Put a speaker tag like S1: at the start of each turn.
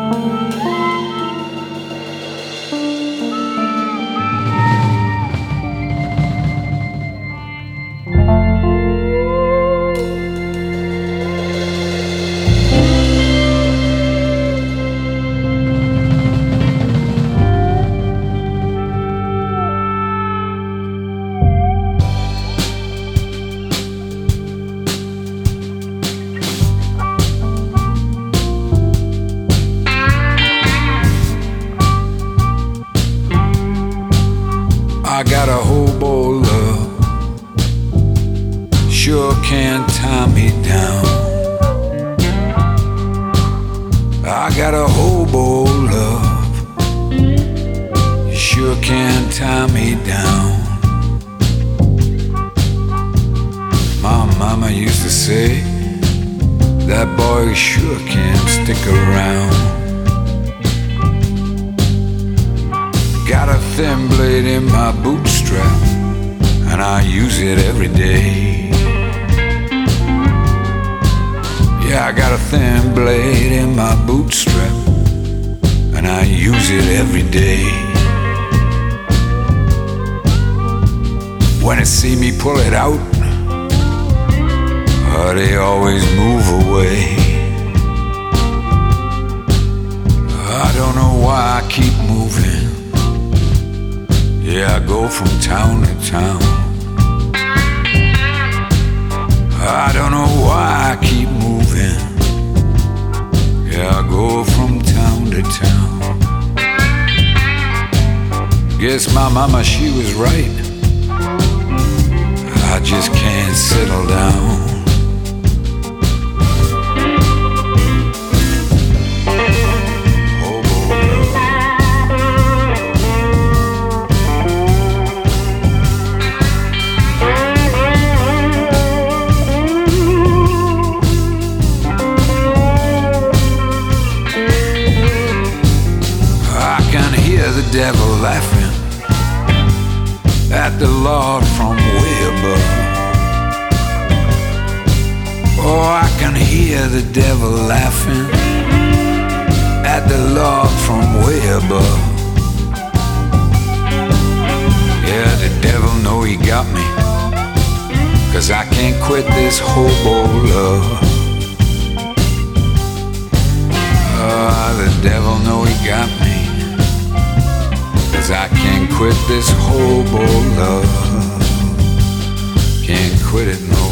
S1: I got a hobo love, sure can't tie me down. I got a hobo love, sure can't tie me down. My mama used to say, that boy sure can't stick around. Got a thin blade in my bootstrap, and I use it every day. Yeah, I got a thin blade in my bootstrap, and I use it every day. When they see me pull it out, they always move away. I don't know why I keep moving. Yeah, I go from town to town. I don't know why I keep moving. Yeah, I go from town to town. Guess my mama, she was right. I just can't settle down. The devil laughing at the Lord from way above. Oh, I can hear the devil laughing at the Lord from way above. Yeah, the devil know he got me, 'cause I can't quit this hobo love. The devil know he got me, 'cause I can't quit this hobo love. Can't quit it no